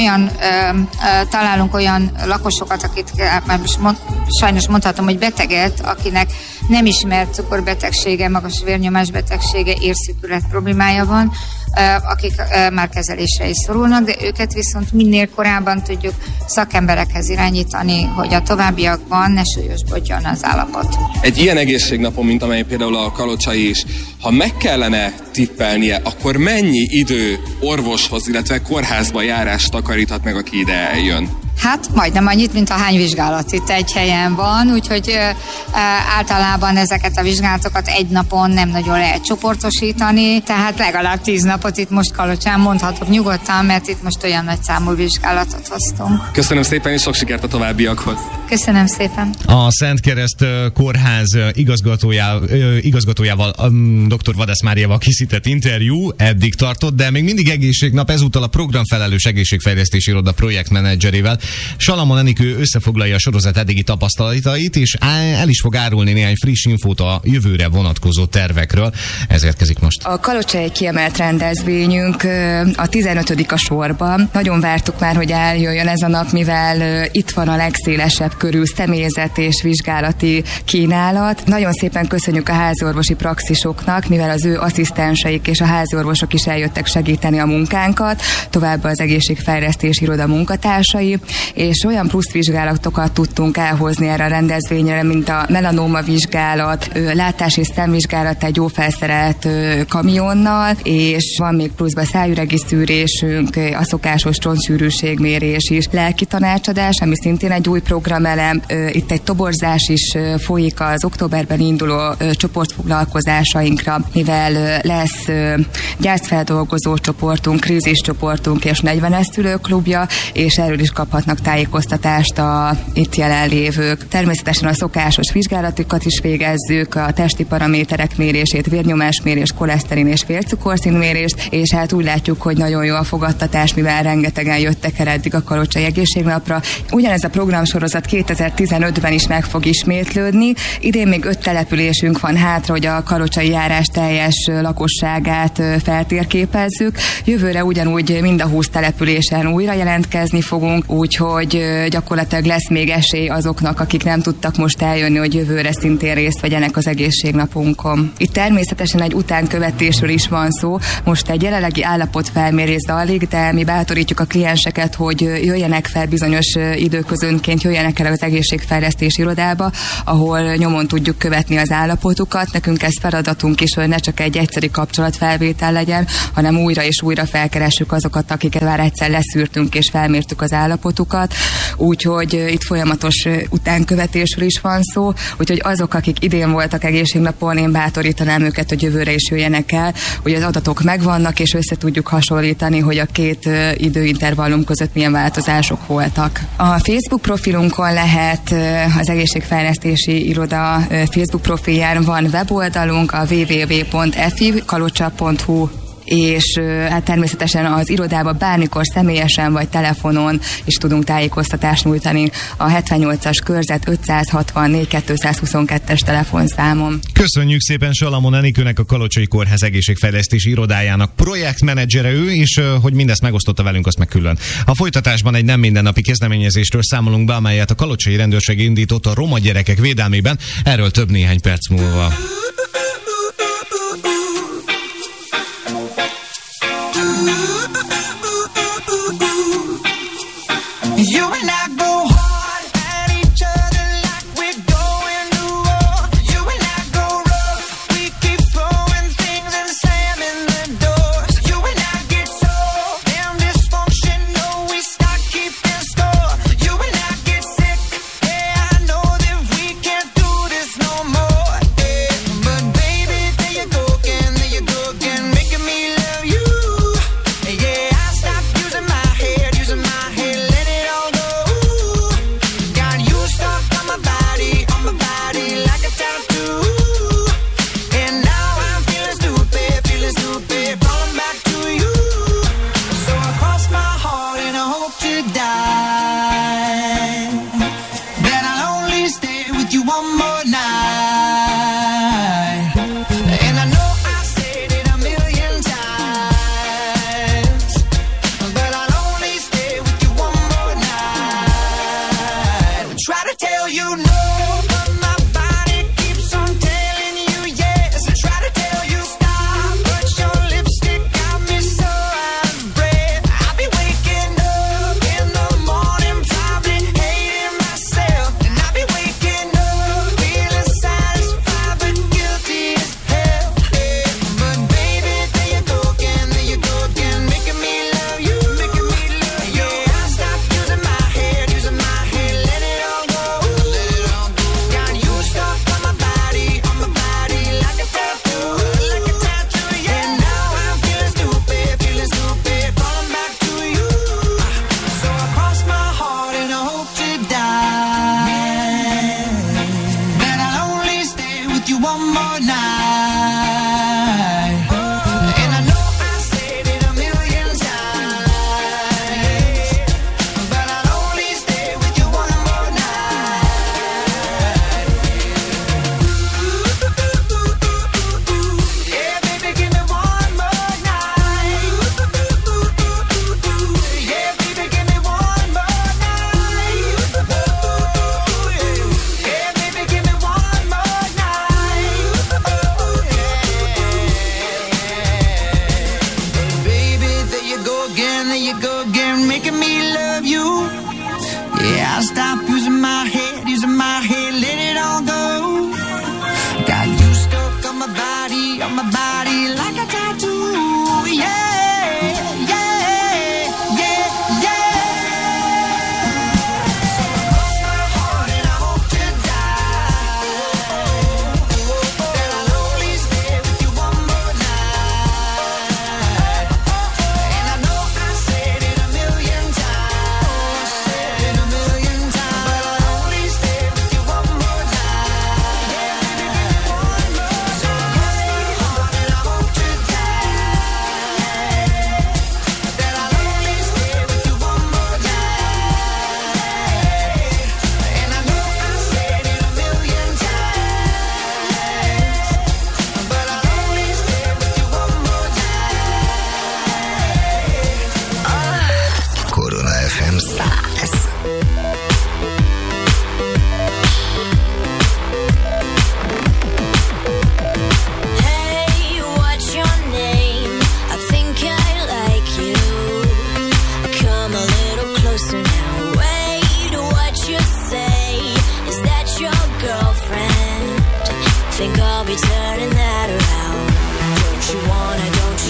találunk olyan lakosokat, akit sajnos mondhatom, hogy beteget, akinek nem ismert cukorbetegsége, magas vérnyomás betegsége, érszűkület problémája van, akik már kezelésre is szorulnak, de őket viszont minél korábban tudjuk szakemberekhez irányítani, hogy a továbbiakban ne súlyosbodjon az állapot. Egy ilyen egészségnapon, mint amely például a kalocsai is, ha meg kellene tippelnie, akkor mennyi idő orvoshoz, illetve kórházba járást takaríthat meg, aki ide eljön? Hát majdnem annyit, mint a hány vizsgálat itt egy helyen van, úgyhogy általában ezeket a vizsgálatokat egy napon nem nagyon lehet csoportosítani, tehát legalább 10 napot itt most Kalocsán mondhatok nyugodtan, mert itt most olyan nagy számú vizsgálatot hoztunk. Köszönöm szépen, és sok sikert a továbbiakhoz. Köszönöm szépen. A Szent Kereszt Kórház igazgatójával, dr. Vadász Máriával készített interjú eddig tartott, de még mindig egészségnap, ezúttal a programfelelős egészségfejlesztési iroda projektmenedzserével. Salamon Enikő összefoglalja a sorozat eddigi tapasztalatait, és el is fog árulni néhány friss infót a jövőre vonatkozó tervekről. Ez érkezik most. A kalocsai kiemelt rendezvényünk a 15. a sorban. Nagyon vártuk már, hogy eljöjjön ez a nap, mivel itt van a legszélesebb körű személyzet és vizsgálati kínálat. Nagyon szépen köszönjük a háziorvosi praxisoknak, mivel az ő asszisztenseik és a háziorvosok is eljöttek segíteni a munkánkat, továbbá az egészségfejlesztési iroda munkatársai, és olyan plusz vizsgálatokat tudtunk elhozni erre a rendezvényre, mint a melanóma vizsgálat, látás- és szemvizsgálat egy jó felszerelt kamionnal, és van még pluszban szájüregi szűrésünk, a szokásos csontsűrűségmérés is, lelki tanácsadás, ami szintén egy új programelem, itt egy toborzás is folyik az októberben induló csoportfoglalkozásainkra, mivel lesz gyászfeldolgozó csoportunk, kríziscsoportunk és 40-es szülőklubja, és erről is kaphatnak tájékoztatást a itt jelenlévők. Természetesen a szokásos vizsgálatokat is végezzük, a testi paraméterek mérését, vérnyomásmérés, koleszterin és vércukorszintmérést, és hát úgy látjuk, hogy nagyon jó a fogadtatás, mivel rengetegen jöttek el eddig a Kalocsai egészségnapra. Ugyanez a programsorozat 2015-ben is meg fog ismétlődni. Idén még 5 településünk van hátra, hogy a kalocsai járás teljes lakosságát feltérképezzük. Jövőre ugyanúgy mind a 20 településen újra jelentkezni fogunk, úgyhogy gyakorlatilag lesz még esély azoknak, akik nem tudtak most eljönni, hogy jövőre szintén részt vegyenek az egészségnapunkon. Itt természetesen egy utánkövetésről is van szó. Most egy jelenlegi állapotfelmérés zajlik, de mi bátorítjuk a klienseket, hogy jöjjenek fel bizonyos időközönként, jöjjenek el az egészségfejlesztési irodába, ahol nyomon tudjuk követni az állapotukat. Nekünk ez feladatunk is, hogy ne csak egy egyszeri kapcsolatfelvétel legyen, hanem újra és újra felkeressük azokat, akiket már egyszer leszűrtünk és felmértük az állapotukat. Úgyhogy itt folyamatos utánkövetésről is van szó, úgyhogy azok, akik idén voltak egészségnapon, én bátorítanám őket, hogy jövőre is jöjjenek el, hogy az adatok megvannak, és össze tudjuk hasonlítani, hogy a két időintervallum között milyen változások voltak. A Facebook profilunkon lehet, az egészségfejlesztési iroda Facebook profilján van weboldalunk, a www.fikalocsa.hu, és hát természetesen az irodába bármikor személyesen vagy telefonon is tudunk tájékoztatást nyújtani a 78-as körzet 564 222-es telefonszámon. Köszönjük szépen Salamon Enikőnek, a Kalocsai Kórház egészségfejlesztési irodájának projektmenedzsere ő, és hogy mindezt megosztotta velünk, azt meg külön. A folytatásban egy nem mindennapi kezdeményezésről számolunk be, amelyet a kalocsai rendőrség indított a roma gyerekek védelmében. Erről több néhány perc múlva. You and I go hard at each other like we're going to war. You and I go rough, we keep throwing things one more night. And I know I said it a million times, but I'll only stay with you one more night. Try to tell you no, but my body keeps on telling you yes. I try to tell you stop, but your lipstick got me so out of breath. I'll be waking up in the morning, probably hating myself, and I'll be waking up feeling satisfied but guilty as hell. But baby, there you go again, making me love you, making me love you. Yeah, I stopped using my head, let it all go, let it all go. Got you stuck on my body like a tattoo, yeah. Now I'm feeling stupid, falling back to you. So I cross my heart and I hope to die, that I'll only stay with you one more night. And I know I said it a million times, but I'll only stay with you one more night. Yeah, baby, give me one more night. Yeah, baby, give me one more night. Yeah, baby, give me one more night. Baby, there you go again, making me love you. Yeah, I'll stop using my head, let it all go. Got you stuck on my body like a tattoo, yeah, yeah, yeah, yeah. So I cross my heart and I hope to die, that I'll only stay with you one more night. And I know I said it a million times, but I'll only stay with you one more night. Yeah, baby, give me one more. So I cross my heart and I hope to die, that I'll only stay with you one more night. And I know I said it a million times, but I'll only stay with you one more night. Corona FM 100. Hey, what's your name? I think I like you. Come a little closer now. Wait, what you say? Is that your girlfriend? Think I'll be turning that around. Don't you wanna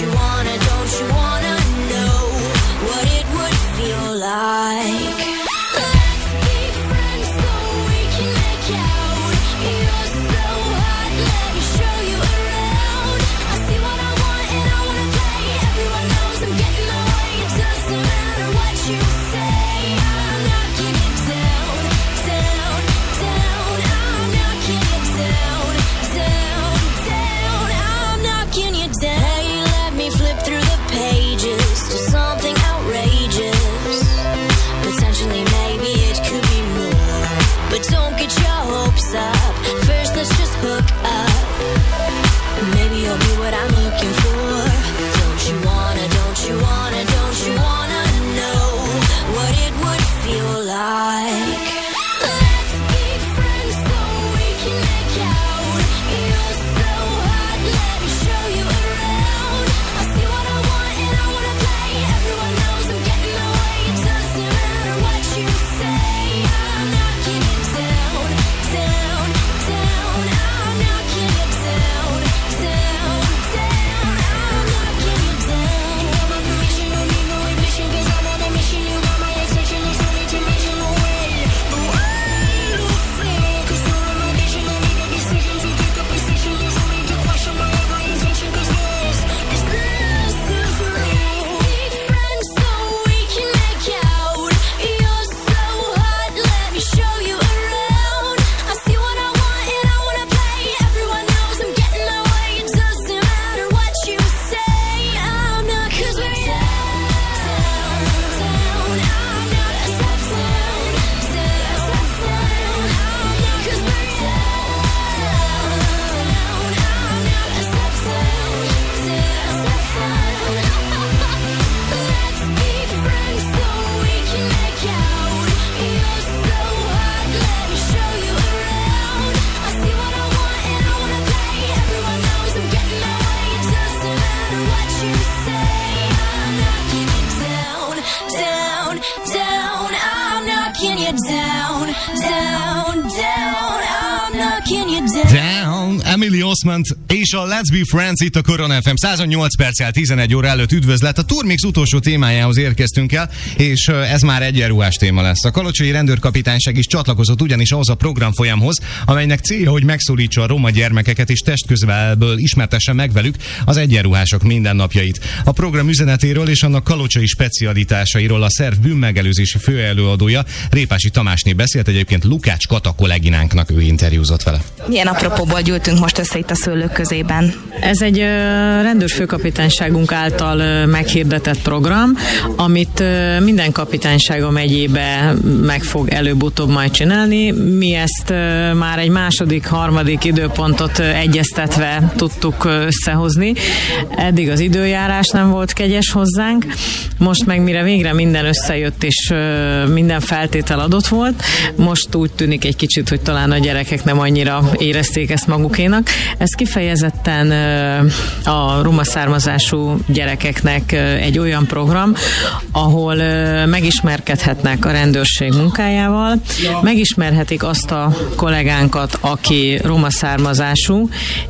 know what it would feel like? Let's be friends so we can make out. You're so hot, let me show you around. I see what I want and I wanna play. Everyone knows I'm getting my way. It doesn't matter what you say. I'm knocking it down, down, down. I'm knocking it down, down, down. I'm knocking you down. Hey, let me flip through the pages to something outrageous. Potentially, maybe it could be more. But don't get your hopes up. First, let's just hook up. Maybe you'll be what I'm looking for. Don't you wanna know what it would feel like? Let's be friends so we can make out. You're so hot, let me show you around. I see what I want and I wanna play. Everyone knows I'm getting my way. It doesn't matter what you say. I'm knocking it down, Osment és a Let's Be Friends itt a Korona FM 108 perccel 11 óra előtt. Üdvözlet! A Turmix utolsó témájához érkeztünk el, és ez már egyenruhás téma lesz. A kalocsai rendőrkapitányság is csatlakozott ugyanis ahhoz a programfolyamhoz, amelynek célja, hogy megszólítsa a roma gyermekeket és testközelből ismertesse meg velük az egyenruhások mindennapjait. A program üzenetéről és annak kalocsai specialitásairól a szerv bűnmegelőzési főelőadója Répási Tamásné beszélt, egyébként Lukács Kata kolléginánknak ő interjúzott vele. Milyen apropóból gyűltünk most össze itt a szőlők közében? Ez egy rendőrfőkapitányságunk által meghirdetett program, amit minden kapitányság a megyébe meg fog előbb-utóbb majd csinálni. Mi ezt már egy második, harmadik időpontot egyeztetve tudtuk összehozni. Eddig az időjárás nem volt kegyes hozzánk, most meg mire végre minden összejött és minden feltétel adott volt, most úgy tűnik egy kicsit, hogy talán a gyerekek nem annyira érezték ezt magukénak. Ez kifejezetten a roma származású gyerekeknek egy olyan program, ahol megismerkedhetnek a rendőrség munkájával, megismerhetik azt a kollégánkat, aki roma származású,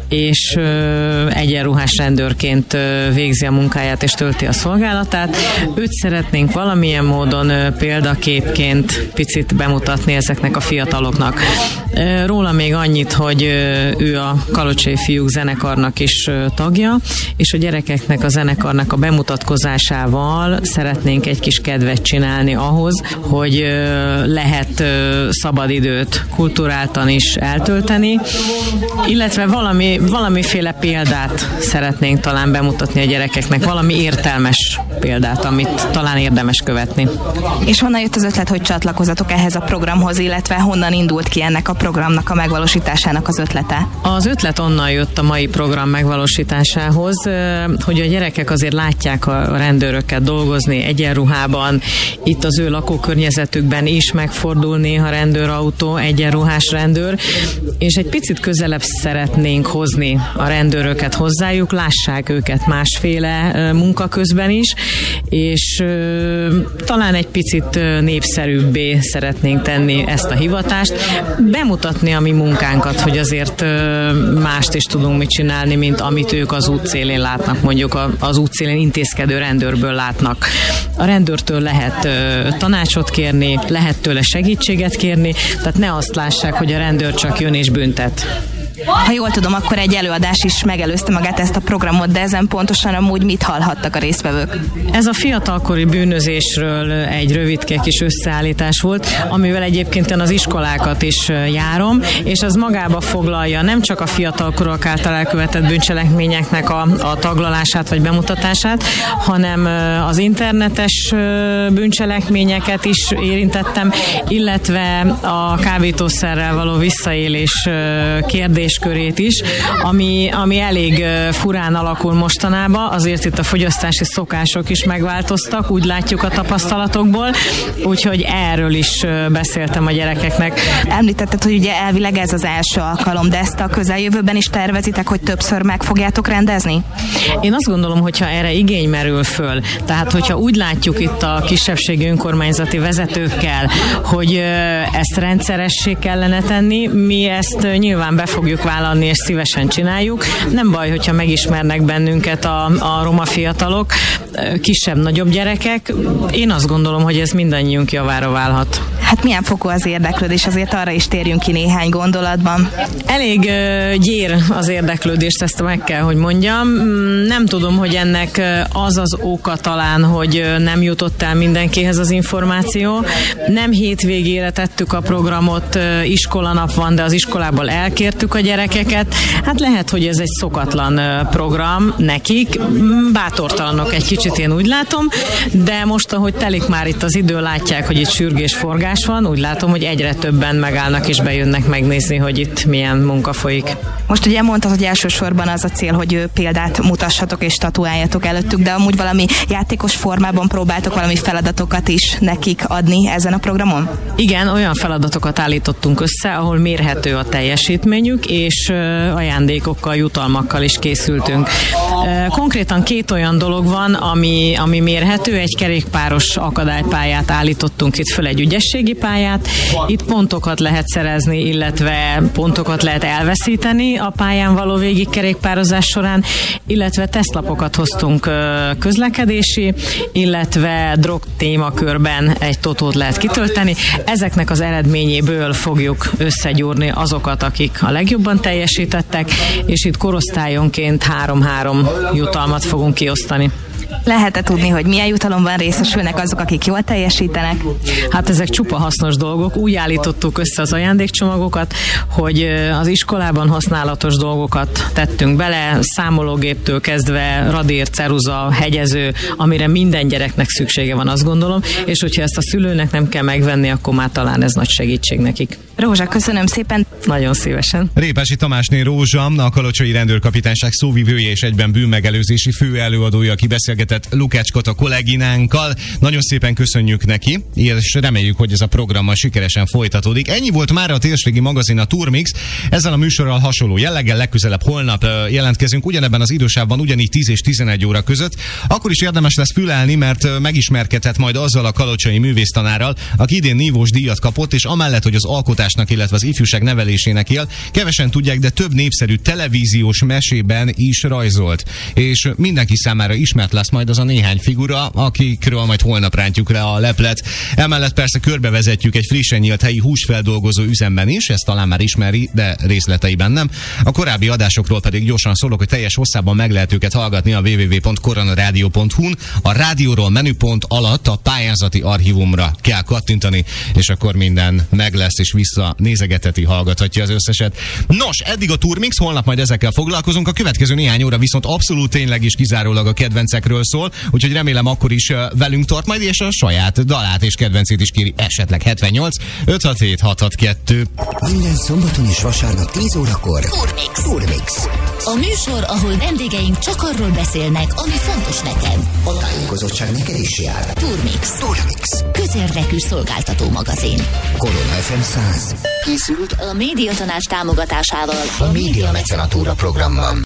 és egyenruhás rendőrként végzi a munkáját és tölti a szolgálatát. Őt szeretnénk valamilyen módon példaképként picit bemutatni ezeknek a fiataloknak. Róla még annyit, hogy ő a Kalocsai Fiúk zenekarnak is tagja, és a gyerekeknek a zenekarnak a bemutatkozásával szeretnénk egy kis kedvet csinálni ahhoz, hogy lehet szabadidőt kulturáltan is eltölteni, illetve valamiféle példát szeretnénk talán bemutatni a gyerekeknek, valami értelmes példát, amit talán érdemes követni. És honnan jött az ötlet, hogy csatlakozatok ehhez a programhoz, illetve honnan indult ki ennek a programnak a megvalósításának az ötlete? Az ötlet onnan jött a mai program megvalósításához, hogy a gyerekek azért látják a rendőröket dolgozni egyenruhában, itt az ő lakókörnyezetükben is megfordul néha rendőrautó, egyenruhás rendőr, és egy picit közelebb szeretnénk hozni a rendőröket hozzájuk, lássák őket másféle munka közben is, és talán egy picit népszerűbbé szeretnénk tenni ezt a hivatást, bemutatni a mi munkánkat, hogy azért mást is tudunk mit csinálni, mint amit ők az útszélén látnak, mondjuk az útszélén intézkedő rendőrből látnak. A rendőrtől lehet tanácsot kérni, lehet tőle segítséget kérni, tehát ne azt lássák, hogy a rendőr csak jön és büntet. Ha jól tudom, akkor egy előadás is megelőzte magát ezt a programot, de ezen pontosan amúgy mit hallhattak a résztvevők? Ez a fiatalkori bűnözésről egy rövidke kis összeállítás volt, amivel egyébként én az iskolákat is járom, és az magába foglalja nem csak a fiatalkorúak által elkövetett bűncselekményeknek a taglalását vagy bemutatását, hanem az internetes bűncselekményeket is érintettem, illetve a kábítószerrel való visszaélés kérdéskörét is, ami elég furán alakul mostanában, azért itt a fogyasztási szokások is megváltoztak, úgy látjuk a tapasztalatokból, úgyhogy erről is beszéltem a gyerekeknek. Említetted, hogy ugye elvileg ez az első alkalom, de ezt a közeljövőben is tervezitek, hogy többször meg fogjátok rendezni? Én azt gondolom, hogyha erre igény merül föl, tehát hogyha úgy látjuk itt a kisebbségi önkormányzati vezetőkkel, hogy ezt rendszeressé kellene tenni, mi ezt nyilván be fogjuk vállalni, és szívesen csináljuk. Nem baj, hogyha megismernek bennünket a roma fiatalok, kisebb-nagyobb gyerekek. Én azt gondolom, hogy ez mindannyiunk javára válhat. Hát milyen fokú az érdeklődés? Azért arra is térjünk ki néhány gondolatban. Elég gyér az érdeklődést, ezt meg kell, hogy mondjam. Nem tudom, hogy ennek az az oka talán, hogy nem jutott el mindenkihez az információ. Nem hétvégére tettük a programot, iskolanap van, de az iskolából elkértük a gyerekeket. Hát lehet, hogy ez egy szokatlan program nekik. Bátortalanok egy kicsit, én úgy látom, de most, ahogy telik már itt az idő, látják, hogy itt sürgés forgás van, úgy látom, hogy egyre többen megállnak és bejönnek megnézni, hogy itt milyen munka folyik. Most ugye mondtad, hogy elsősorban az a cél, hogy példát mutassatok és statuáljatok előttük, de amúgy valami játékos formában próbáltok valami feladatokat is nekik adni ezen a programon? Igen, olyan feladatokat állítottunk össze, ahol mérhető a teljesítményük, és ajándékokkal, jutalmakkal is készültünk. Konkrétan két olyan dolog van, ami mérhető, egy kerékpáros akadálypályát állítottunk itt föl egy ügyességi pályát. Itt pontokat lehet szerezni, illetve pontokat lehet elveszíteni a pályán való végigkerékpározás során, illetve tesztlapokat hoztunk közlekedési, illetve drog témakörben egy totót lehet kitölteni. Ezeknek az eredményéből fogjuk összegyúrni azokat, akik a legjobban teljesítettek, és itt korosztályonként 3-3 jutalmat fogunk kiosztani. Lehet-e tudni, hogy milyen jutalomban részesülnek azok, akik jól teljesítenek? Hát ezek csupa hasznos dolgok. Úgy állítottuk össze az ajándékcsomagokat, hogy az iskolában használatos dolgokat tettünk bele, számológéptől kezdve radír, ceruza, hegyező, amire minden gyereknek szüksége van, azt gondolom, és hogyha ezt a szülőnek nem kell megvenni, akkor már talán ez nagy segítség nekik. Rózsa, köszönöm szépen. Nagyon szívesen. Répási Tamásné Rózsa, a Kalocsai Rendőrkapitányság szóvivője és egyben bűnmegelőzési főelőadója, aki beszélgetett Lukácskot a kolléginánkkal. Nagyon szépen köszönjük neki, és reméljük, hogy ez a program sikeresen folytatódik. Ennyi volt már a térségi magazin, a Turmix. Ezzel a műsorral hasonló jelleggel legközelebb holnap jelentkezünk, ugyanebben az idősávban, ugyanígy 10 és 11 óra között. Akkor is érdemes lesz fülelni, mert megismerkedhet majd azzal a kalocsai művésztanárral, aki idén nívós díjat kapott, és amellett, hogy az alkotásnak, illetve az ifjúság nevelésének él, kevesen tudják, de több népszerű televíziós mesében is rajzolt. És mindenki számára ismert lesz majd az a néhány figura, akikről majd holnap rántjuk le a leplet. Emellett persze körbevezetjük egy frissen nyílt helyi húsfeldolgozó üzemben is, ezt talán már ismeri, de részleteiben nem. A korábbi adásokról pedig gyorsan szólok, hogy teljes hosszában meg lehet őket hallgatni a www.koronarádió.hu-n. A rádióról menüpont alatt a pályázati archívumra kell kattintani, és akkor minden meg lesz, és visszanézegeteti, hallgathatja az összeset. Nos, eddig a Turmix, holnap majd ezekkel foglalkozunk, a következő néhány óra viszont abszolút tényleg is kizárólag a kedvencekről szól, úgyhogy remélem akkor is velünk tart majd, és a saját dalát és kedvencét is kéri, esetleg 78 567 662. Minden szombaton és vasárnap 10 órakor Turmix. A műsor, ahol vendégeink csak arról beszélnek, ami fontos neked. A tájékozottság neked is jár. Turmix. Közérdekű szolgáltató magazin. Korona FM 100. Készült a Médiatanács támogatásával a Média Mecenatúra programban.